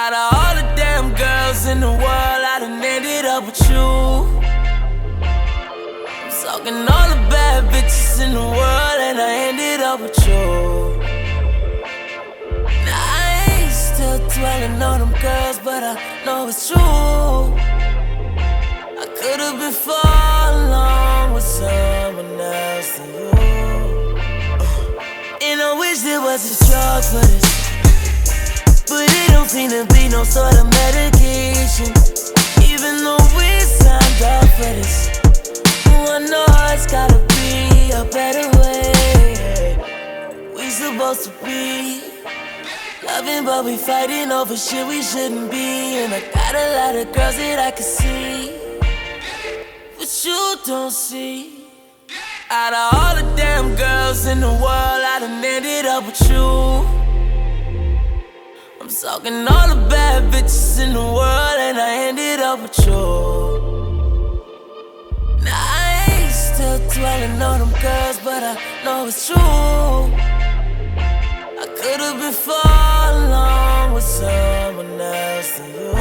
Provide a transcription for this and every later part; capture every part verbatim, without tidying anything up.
Out of all the damn girls in the world, I done ended up with you. I'm talking all the bad bitches in the world, and I ended up with you. Now I ain't still dwelling on them girls, but I know it's true. I could've been far along with someone else than you. uh, And I wish there was a drug for this, but it don't seem to be no sort of medication. Even though we signed up for this, oh, I know it's gotta be a better way. We supposed to be loving, but we fighting over shit we shouldn't be. And I got a lot of girls that I can see, but you don't see. Out of all the damn girls in the world, I done ended up with you. I'm talking all the bad bitches in the world, and I ended up with you. Now I ain't still dwelling on them girls, but I know it's true. I could've been far along with someone else than you.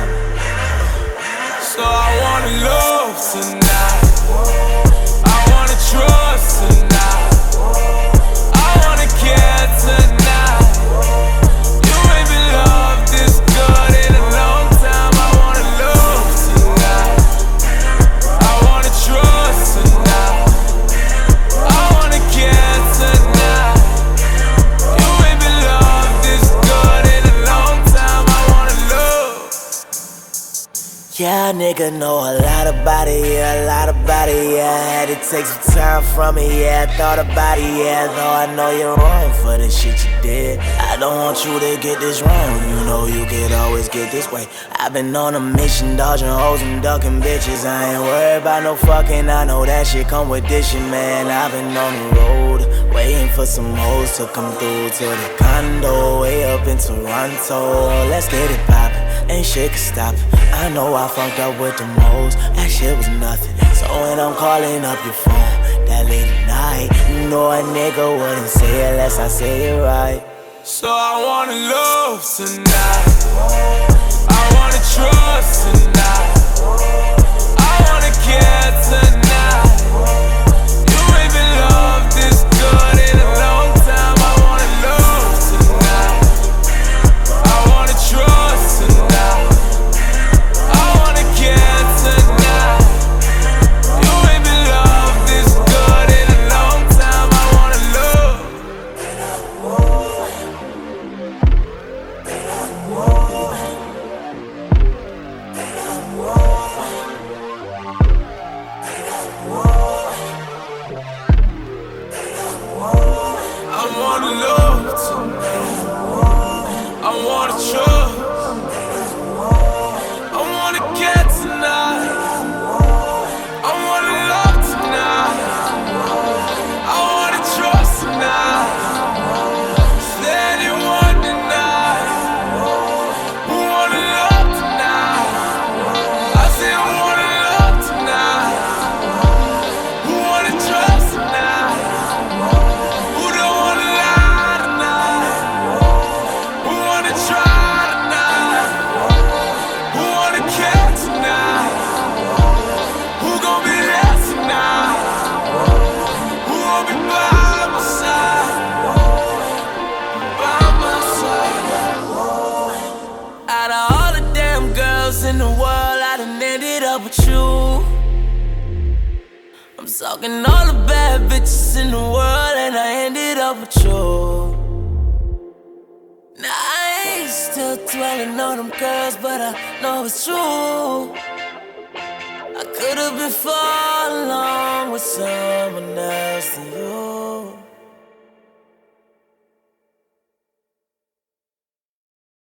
So I wanna love tonight, I wanna trust tonight, I wanna care tonight. You ain't been loved this good in a long time. I wanna love tonight, I wanna trust tonight, I wanna care tonight. You ain't been loved this good in a long time. I wanna love. Yeah, nigga know a lot about it, yeah, a lot about it, yeah. I had to take some time from it, yeah, I thought about it, yeah. Though I know you're wrong for the shit you did, I don't want you to get this wrong. You know you could always get this way. I've been on a mission, dodging hoes and ducking bitches. I ain't worried about no fucking, I know that shit come with this shit, man. I've been on the road, waiting for some hoes to come through to the condo, way up in Toronto. Let's get it poppin', ain't shit can stop it. I know I fucked up with the most, that shit was nothing. So when I'm calling up your phone that late at night, you know a nigga wouldn't say it unless I say it right. So I wanna love tonight, I wanna trust tonight, I wanna care tonight. You ain't been loved this good in a long time. I wanna love tonight, I wanna trust tonight, I wanna care tonight. You ain't been loved this good in a long time. I wanna love. I wanna love tonight, I wanna trust, I wanna get tonight, I wanna love tonight, I wanna trust tonight. Steady one tonight, who wanna love tonight? I said I wanna love tonight, who wanna trust tonight? Who don't wanna lie tonight? Who wanna try tonight? Who wanna care tonight? Who gon' be there tonight? Who gon' be by my side? By my side. Out of all the damn girls in the world, I done ended up with you. I'm talking all the bad bitches in the world, and I ended up with you. Now I ain't still dwelling on them girls, but I know it's true. I could've been far along with